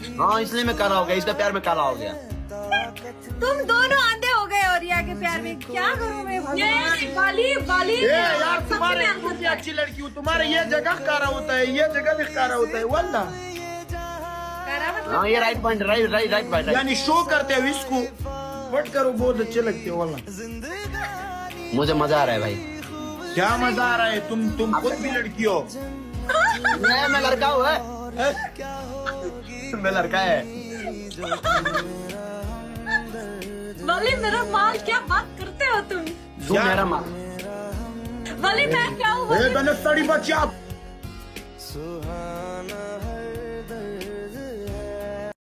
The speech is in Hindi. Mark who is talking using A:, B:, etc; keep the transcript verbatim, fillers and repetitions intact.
A: हाँ इसलिए मैं काला हो गया, इसका प्यार में काला हो गया।
B: तुम दोनों आंधे हो गए और रिया के प्यार में, क्या करूं मैं भगवान।
C: बाली बाली
D: ए यार तुम्हारे तुम भी अच्छी लड़की हो, तुम्हारे ये जगह कारा होता है, ये जगह भी कारा होता है वल्ला।
A: हाँ ये right point, right right right point.
D: यानी शो करते हो इसको, बट करो, बहुत अच्छे लगते हो वल्ला।
A: मुझे मजा आ रहा है भाई।
D: क्या मजा आ रहा है? तुम तुम खुद भी लड़की हो।
A: मैं मैं लड़का हूँ है? मैं लड़का है।
C: बाली मेरा माल, क्या बात करते हो तुम?
A: तू मेरा माल।
C: बाली मैं क्या हूँ?
D: ए, बच्चा